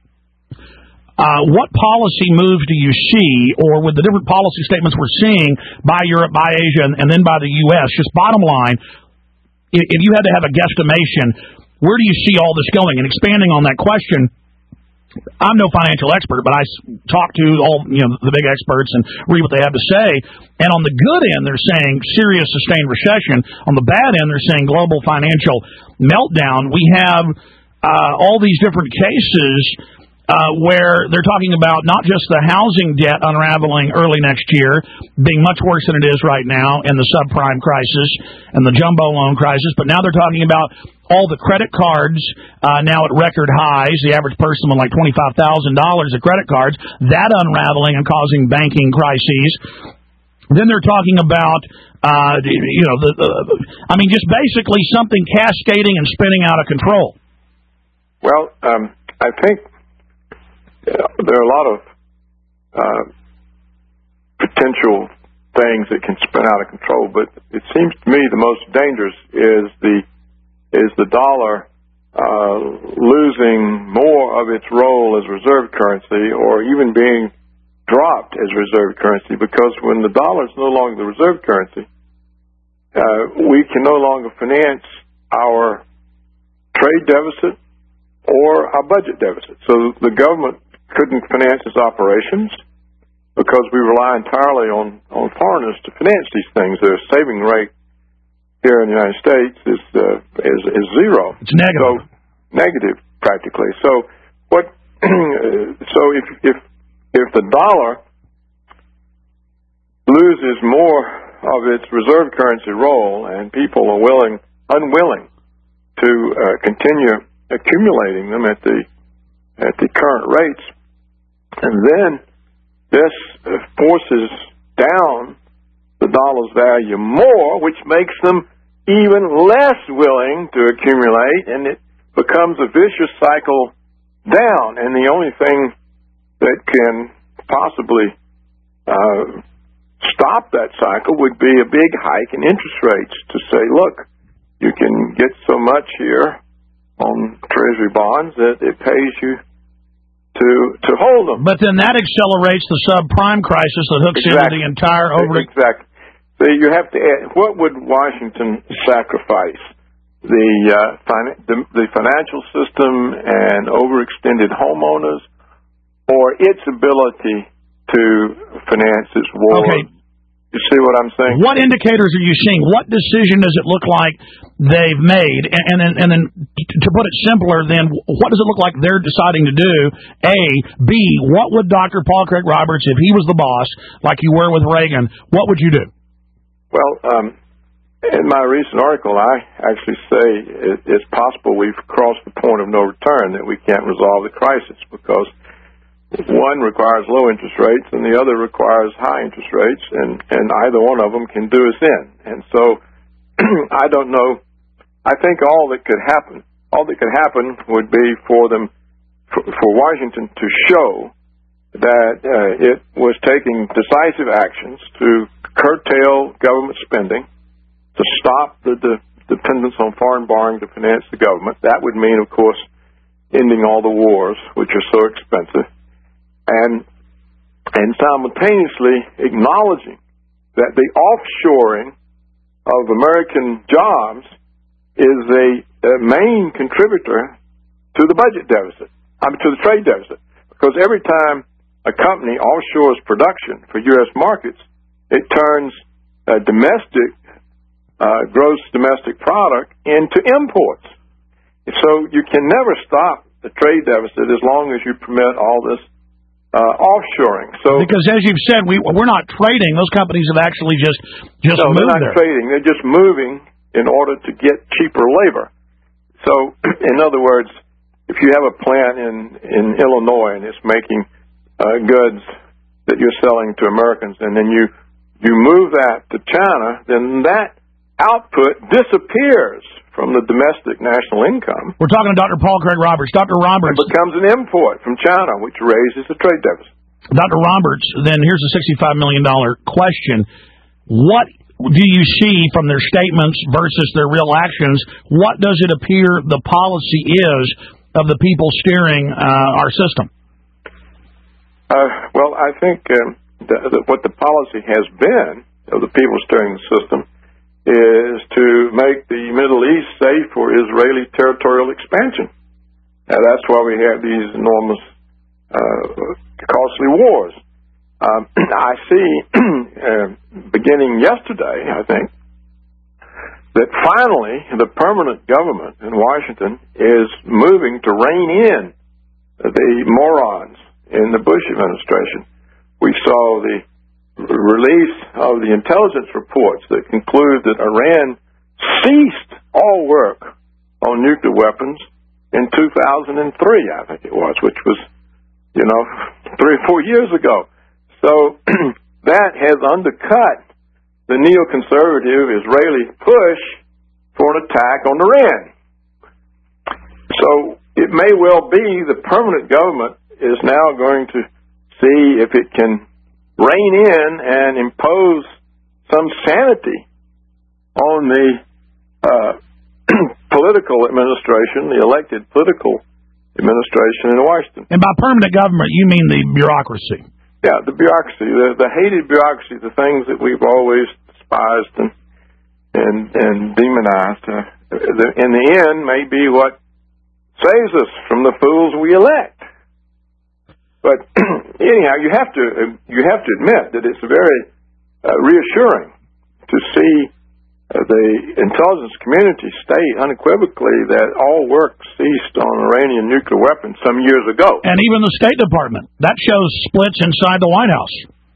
B: What policy moves do you see, or with the different policy statements we're seeing by Europe, by Asia, and then by the U.S., just bottom line, if you had to have a guesstimation, where do you see all this going? And expanding on that question, I'm no financial expert, but I talk to all the big experts and read what they have to say. And on the good end, they're saying serious sustained recession. On the bad end, they're saying global financial meltdown. We have all these different cases where they're talking about not just the housing debt unraveling early next year, being much worse than it is right now, and the subprime crisis and the jumbo loan crisis, but now they're talking about all the credit cards now at record highs, the average person with like $25,000 of credit cards, that unraveling and causing banking crises. Then they're talking about, just basically something cascading and spinning out of control.
E: Well, I think there are a lot of potential things that can spin out of control, but it seems to me the most dangerous is the dollar losing more of its role as reserve currency, or even being dropped as reserve currency, because when the dollar is no longer the reserve currency, we can no longer finance our trade deficit or our budget deficit. So the government couldn't finance its operations. because we rely entirely on foreigners to finance these things. The saving rate here in the United States is zero.
B: It's negative.
E: So, negative practically. So what? So if the dollar loses more of its reserve currency role, and people are unwilling to continue accumulating them at the current rates, and then this forces down the dollar's value more, which makes them even less willing to accumulate, and it becomes a vicious cycle down. And the only thing that can possibly stop that cycle would be a big hike in interest rates to say, look, you can get so much here on Treasury bonds that it pays you to hold them.
B: But then that accelerates the subprime crisis that hooks into the entire
E: Exactly. So you have to add, what would Washington sacrifice? The financial system and overextended homeowners, or its ability to finance its war?
B: Okay.
E: You see what I'm saying?
B: What indicators are you seeing? What decision does it look like they've made? And then to put it simpler, then what does it look like they're deciding to do? A. B. What would Dr. Paul Craig Roberts, if he was the boss, like you were with Reagan, what would you do?
E: Well, in my recent article, I actually say it's possible we've crossed the point of no return, that we can't resolve the crisis, because one requires low interest rates and the other requires high interest rates, and either one of them can do us in. And so I don't know. I think all that could happen would be for Washington to show that it was taking decisive actions to curtail government spending, to stop the dependence on foreign borrowing to finance the government. That would mean, of course, ending all the wars, which are so expensive, and simultaneously acknowledging that the offshoring of American jobs is a main contributor to the budget deficit, to the trade deficit. Because every time a company offshores production for U.S. markets, it turns gross domestic product into imports. So you can never stop the trade deficit as long as you permit all this offshoring. So
B: because as you've said, we're not trading; those companies have actually just
E: no,
B: moved
E: they're not
B: there.
E: trading; they're just moving in order to get cheaper labor. So, in other words, if you have a plant in Illinois and it's making goods that you're selling to Americans, and then you move that to China, then that output disappears from the domestic national income.
B: We're talking to Dr. Paul Craig Roberts. Dr. Roberts.
E: It becomes an import from China, which raises the trade deficit.
B: Dr. Roberts, then here's a $65 million question. What do you see from their statements versus their real actions? What does it appear the policy is of the people steering our system?
E: Well, I think what the policy has been of the people steering the system is to make the Middle East safe for Israeli territorial expansion. Now, that's why we have these enormous, costly wars. I see, beginning yesterday, I think, that finally the permanent government in Washington is moving to rein in the morons in the Bush administration. We saw the release of the intelligence reports that conclude that Iran ceased all work on nuclear weapons in 2003, I think it was, which was, 3 or 4 years ago. So that has undercut the neoconservative Israeli push for an attack on Iran. So it may well be the permanent government is now going to see if it can rein in and impose some sanity on the political administration, the elected political administration in Washington.
B: And by permanent government, you mean the bureaucracy?
E: Yeah, the bureaucracy, the hated bureaucracy, the things that we've always despised and demonized. In the end, may be what saves us from the fools we elect. But anyhow, you have to admit that it's very reassuring to see the intelligence community state unequivocally that all work ceased on Iranian nuclear weapons some years ago.
B: And even the State Department. That shows splits inside the White House.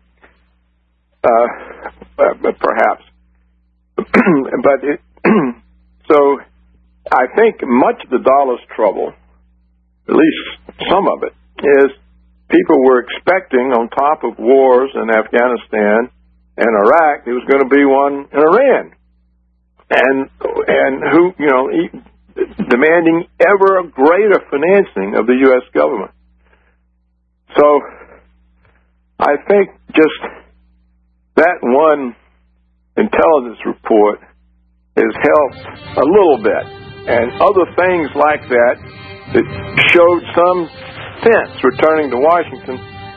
E: Perhaps. So I think much of the dollar's trouble, at least some of it, is people were expecting on top of wars in Afghanistan and Iraq, there was going to be one in Iran. And who, demanding ever greater financing of the U.S. government. So I think just that one intelligence report has helped a little bit. And other things like that showed some sense returning to Washington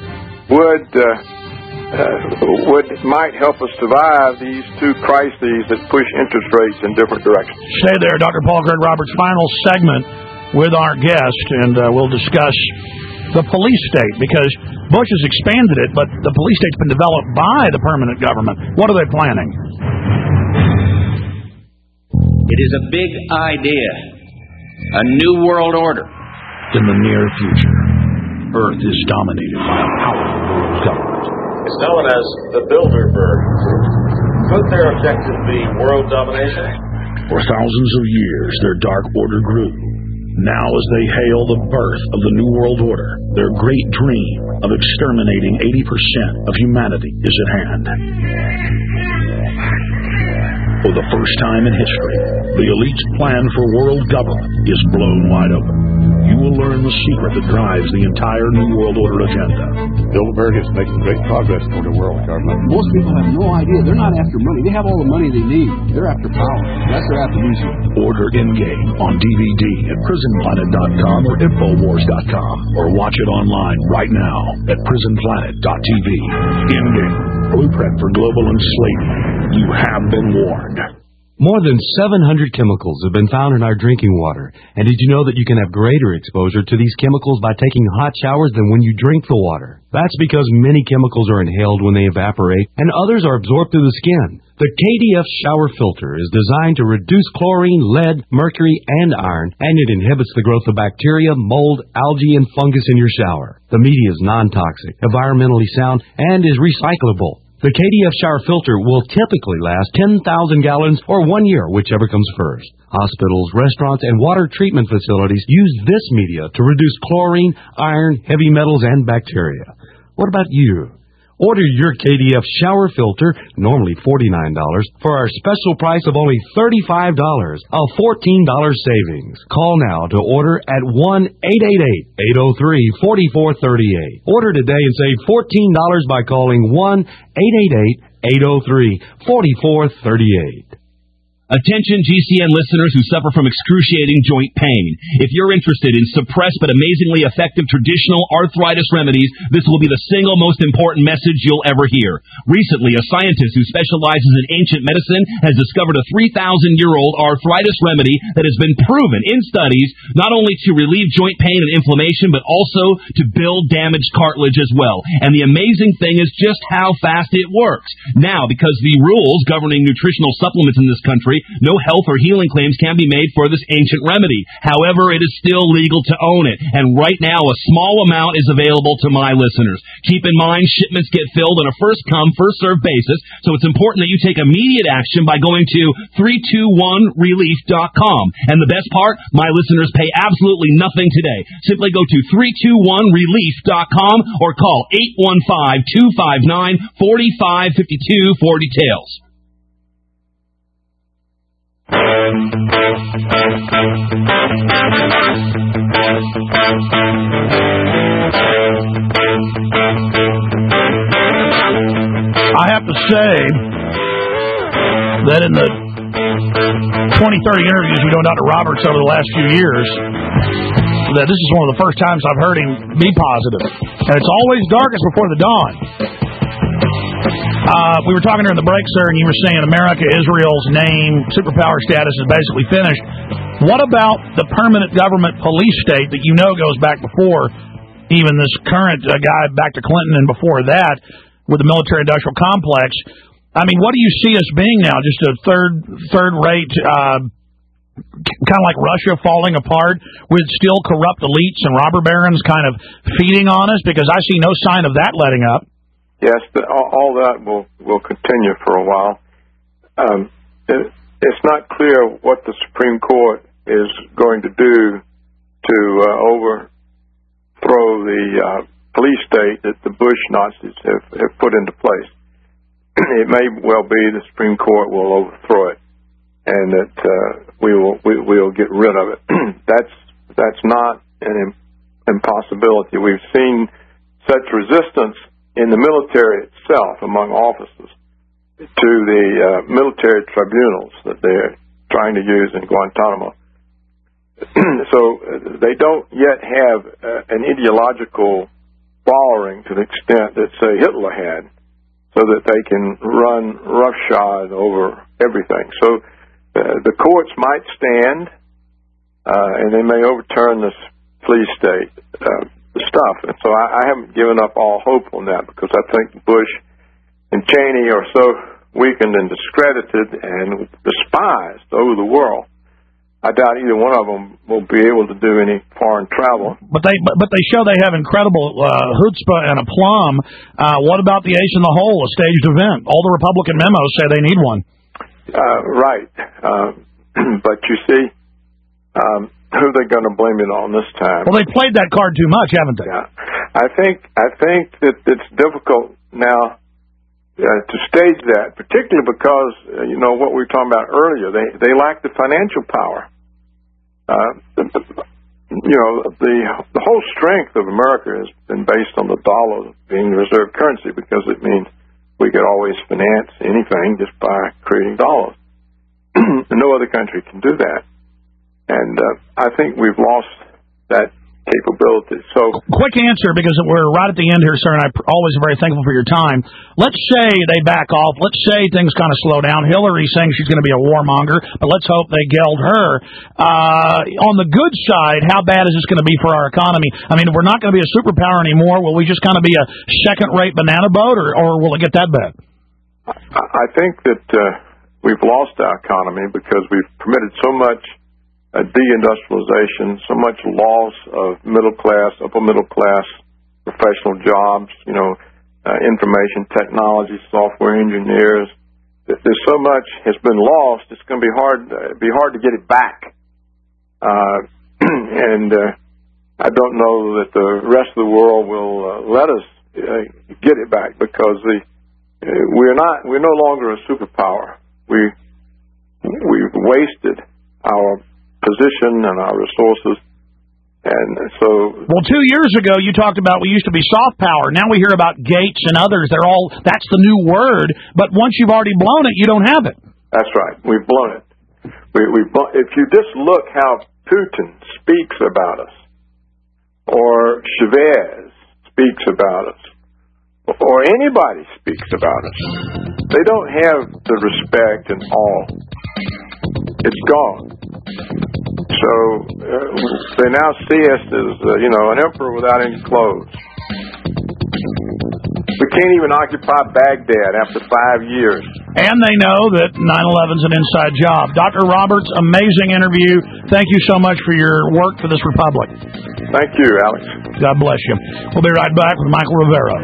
E: might help us survive these two crises that push interest rates in different directions.
B: Stay there, Dr. Paul Craig Roberts. Final segment with our guest, and we'll discuss the police state, because Bush has expanded it, but the police state's been developed by the permanent government. What are they planning?
F: It is a big idea, a new world order.
B: In the near future, Earth is dominated by a powerful world government.
H: It's known as the Bilderberg Group. Could their objective be world domination?
B: For thousands of years, their dark order grew. Now, as they hail the birth of the New World Order, their great dream of exterminating 80% of humanity is at hand. For the first time in history, the elite's plan for world government is blown wide open. You will learn the secret that drives the entire New World Order agenda.
I: Bilderberg is making great progress toward a world government.
X: Most people have no idea. They're not after money. They have all the money they need. They're after power. That's their attribution.
B: Order Endgame on DVD at prisonplanet.com or Infowars.com, or watch it online right now at prisonplanet.tv. Endgame, blueprint for global enslavement. You have been warned.
Y: More than 700 chemicals have been found in our drinking water. And did you know that you can have greater exposure to these chemicals by taking hot showers than when you drink the water? That's because many chemicals are inhaled when they evaporate, and others are absorbed through the skin. The KDF shower filter is designed to reduce chlorine, lead, mercury, and iron, and it inhibits the growth of bacteria, mold, algae, and fungus in your shower. The media is non-toxic, environmentally sound, and is recyclable. The KDF shower filter will typically last 10,000 gallons or 1 year, whichever comes first. Hospitals, restaurants, and water treatment facilities use this media to reduce chlorine, iron, heavy metals, and bacteria. What about you? Order your KDF shower filter, normally $49, for our special price of only $35, a $14 savings. Call now to order at 1-888-803-4438. Order today and save $14 by calling 1-888-803-4438.
W: Attention GCN listeners who suffer from excruciating joint pain. If you're interested in suppressed but amazingly effective traditional arthritis remedies, this will be the single most important message you'll ever hear. Recently, a scientist who specializes in ancient medicine has discovered a 3,000-year-old arthritis remedy that has been proven in studies not only to relieve joint pain and inflammation, but also to build damaged cartilage as well. And the amazing thing is just how fast it works. Now, because the rules governing nutritional supplements in this country, no health or healing claims can be made for this ancient remedy. However, it is still legal to own it. And right now, a small amount is available to my listeners. Keep in mind, shipments get filled on a first-come, first-served basis, so it's important that you take immediate action by going to 321relief.com. And the best part, my listeners pay absolutely nothing today. Simply go to 321relief.com or call 815-259-4552 for details.
B: I have to say that in the 20, 30 interviews we've done with Dr. Roberts over the last few years, that this is one of the first times I've heard him be positive. And it's always darkest before the dawn. We were talking during the break, sir, and you were saying America, Israel's name, superpower status is basically finished. What about the permanent government police state that you know goes back before even this current guy back to Clinton and before that with the military-industrial complex. I mean, what do you see us being now? Just a third-rate, kind of like Russia falling apart with still corrupt elites and robber barons kind of feeding on us? Because I see no sign of that letting up.
E: Yes, all that will continue for a while. It's not clear what the Supreme Court is going to do to overthrow the police state that the Bush Nazis have put into place. It may well be the Supreme Court will overthrow it, and that we'll get rid of it. That's not an impossibility. We've seen such resistance in the military itself among officers to the military tribunals that they're trying to use in Guantanamo. So they don't yet have an ideological borrowing to the extent that, say, Hitler had, so that they can run roughshod over everything. So the courts might stand, and they may overturn this police state stuff. And so I haven't given up all hope on that, because I think Bush and Cheney are so weakened and discredited and despised over the world. I doubt either one of them will be able to do any foreign travel. But
B: they show they have incredible chutzpah and aplomb. What about the ace in the hole, a staged event? All the Republican memos say they need one.
E: Right. But you see, who are they going to blame it on this time?
B: Well, they played that card too much, haven't they?
E: Yeah. I think that it's difficult now to stage that, particularly because what we were talking about earlier. They lack the financial power. The whole strength of America has been based on the dollar being the reserve currency, because it means we could always finance anything just by creating dollars. No other country can do that. And I think we've lost that capability. So,
B: quick answer, because we're right at the end here, sir, and I'm always very thankful for your time. Let's say they back off. Let's say things kind of slow down. Hillary's saying she's going to be a warmonger, but let's hope they geld her. On the good side, how bad is this going to be for our economy? I mean, if we're not going to be a superpower anymore, will we just kind of be a second-rate banana boat, or will it get that bad?
E: I think that we've lost our economy because we've permitted so much deindustrialization, so much loss of middle class, upper middle class professional jobs, information technology, software engineers. There's so much has been lost. It's going to be hard to get it back. And I don't know that the rest of the world will let us get it back, because we're no longer a superpower. We've wasted our position and our resources. And so,
B: well, 2 years ago you talked about we used to be soft power. Now we hear about Gates and others. That's the new word. But once you've already blown it, you don't have it.
E: That's right. We've blown it. If you just look how Putin speaks about us, or Chavez speaks about us, or anybody speaks about us, they don't have the respect and awe. It's gone. So they now see us as, an emperor without any clothes. We can't even occupy Baghdad after 5 years.
B: And they know that 9/11's an inside job. Dr. Roberts, amazing interview. Thank you so much for your work for this republic.
E: Thank you, Alex.
B: God bless you. We'll be right back with Michael Rivera.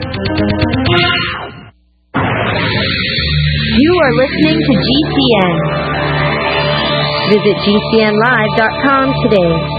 C: You are listening to GCN. Visit GCNlive.com today.